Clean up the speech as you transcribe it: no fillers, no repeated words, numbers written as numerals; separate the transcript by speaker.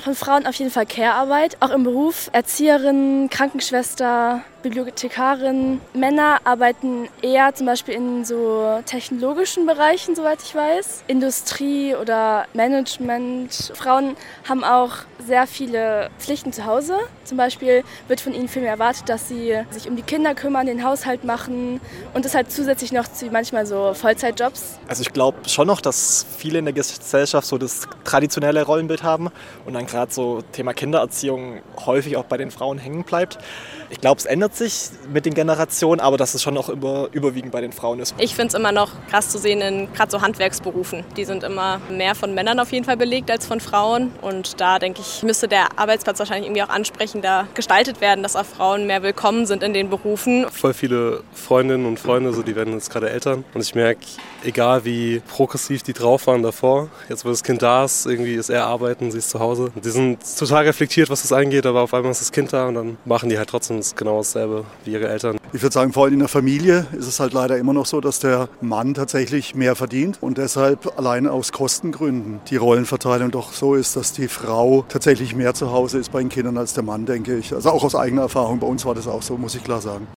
Speaker 1: von Frauen auf jeden Fall Care-Arbeit, auch im Beruf. Erzieherin, Krankenschwester, Bibliothekarin. Männer arbeiten eher zum Beispiel in so technologischen Bereichen, soweit ich weiß. Industrie oder Management. Frauen haben auch sehr viele Pflichten zu Hause. Zum Beispiel wird von ihnen viel mehr erwartet, dass sie sich um die Kinder kümmern, den Haushalt machen und das halt zusätzlich noch zu manchmal so Vollzeitjobs.
Speaker 2: Also ich glaube schon noch, dass viele in der Gesellschaft so das traditionelle Rollenbild haben und dann gerade so Thema Kindererziehung häufig auch bei den Frauen hängen bleibt. Ich glaube, es ändert sich mit den Generationen, aber dass es schon noch überwiegend bei den Frauen ist.
Speaker 3: Ich finde es immer noch krass zu sehen in gerade so Handwerksberufen. Die sind immer mehr von Männern auf jeden Fall belegt als von Frauen. Und da denke ich, müsste der Arbeitsplatz wahrscheinlich irgendwie auch ansprechender gestaltet werden, dass auch Frauen mehr willkommen sind in den Berufen.
Speaker 4: Voll viele Freundinnen und Freunde, so die werden jetzt gerade Eltern. Und ich merke, egal wie progressiv die drauf waren davor, jetzt wo das Kind da ist, irgendwie ist er arbeiten, sie ist zu Hause. Die sind total reflektiert, was das angeht, aber auf einmal ist das Kind da und dann machen die halt trotzdem genau dasselbe wie ihre Eltern.
Speaker 5: Ich würde sagen, vor allem in der Familie ist es halt leider immer noch so, dass der Mann tatsächlich mehr verdient und deshalb allein aus Kostengründen die Rollenverteilung doch so ist, dass die Frau tatsächlich mehr zu Hause ist bei den Kindern als der Mann, denke ich. Also auch aus eigener Erfahrung, bei uns war das auch so, muss ich klar sagen.